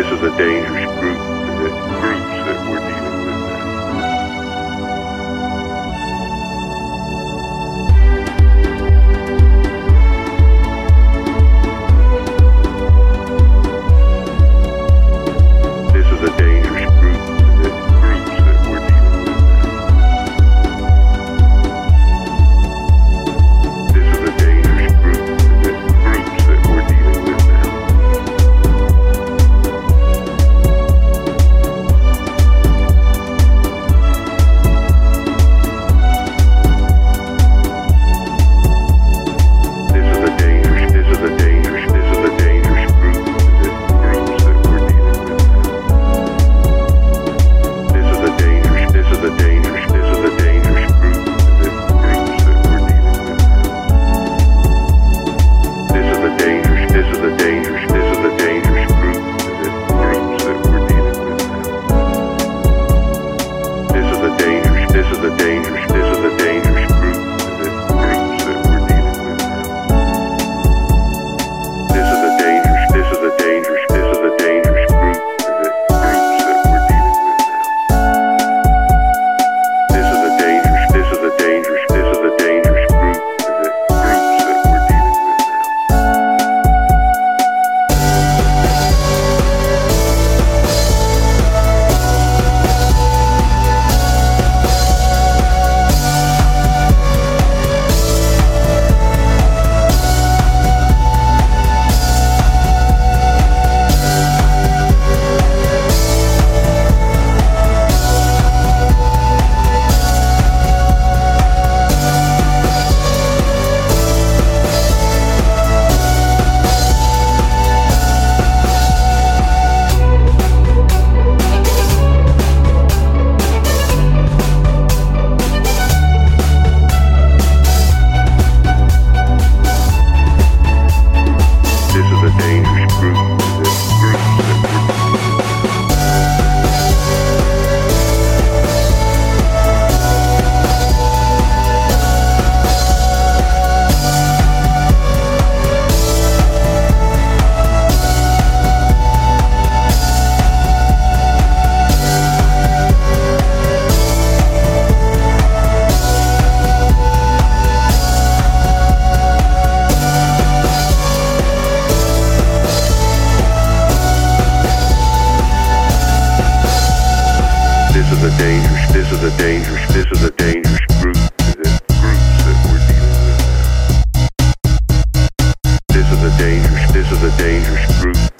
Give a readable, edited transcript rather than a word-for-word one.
This is a dangerous groups that we're dealing with now. This is a dangerous groups that we're dealing with now. This is a dangerous groups that we're dealing with now. This is a dangerous groups that we're dealing with now. This is a dangerous group.